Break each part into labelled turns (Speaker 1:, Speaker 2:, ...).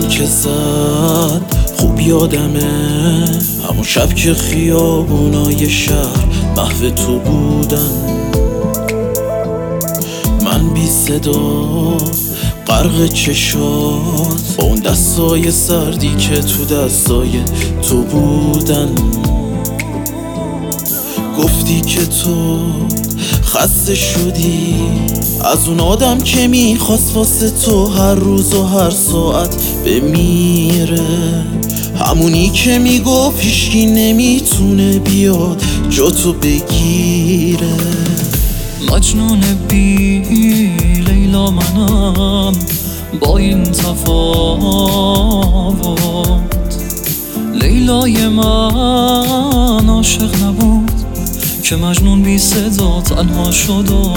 Speaker 1: زنگ که زد خوب یادمه، همون شب که خیابونای شهر محو تو بودن. من بی صدا غرق چشات، با اون دستای سردی که تو دستای تو بودن. گفتی که تو خسته شدی از اون آدم که میخواست واسه تو هر روز و هر ساعت بمیره، همونی که میگفت هیچکی نمیتونه بیاد جا تو بگیره.
Speaker 2: مجنون بی لیلا منم با این تفاوت، لیلای من عاشق نبود که مجنون بی صدا تنها شد و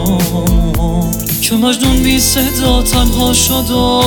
Speaker 2: که مجنون بی صدا تنها شد و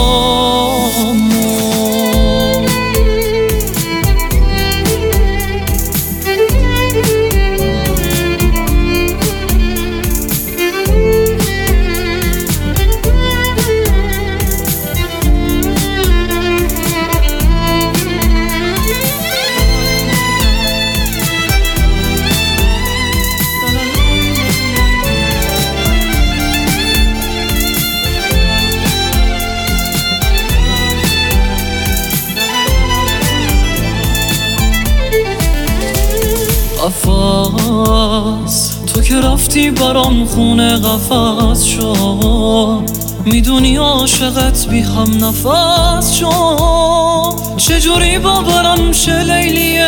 Speaker 2: قفس تو که رفتی برام خونه قفس شد، میدونی عاشقت بی هم نفس شد. چجوری باورم شه لیلی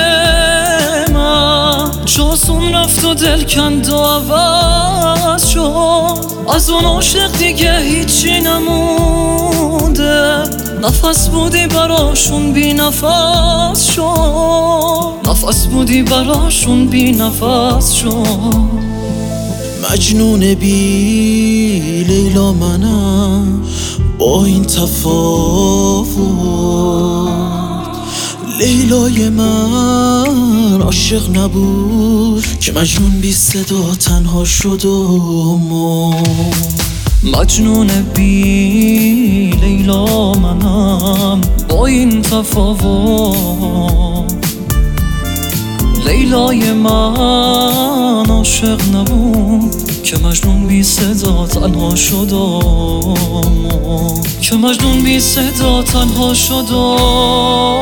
Speaker 2: من چاسون رفت و دل کند و عوض شد. از اون عاشق دیگه هیچی نمونده، نفس بودی براشون بی نفس شد، نفس بودی براشون بی نفس شد.
Speaker 1: مجنون بی لیلا منم با این تفاوت، لیلای من عاشق نبود که مجنون بی صدا تنها شد و مرد.
Speaker 2: مجنون بی لیلا منم با این تفاوت، لیلای من عاشق نبود که مجنون بی صدا تنها شد و که مجنون بی صدا تنها شد و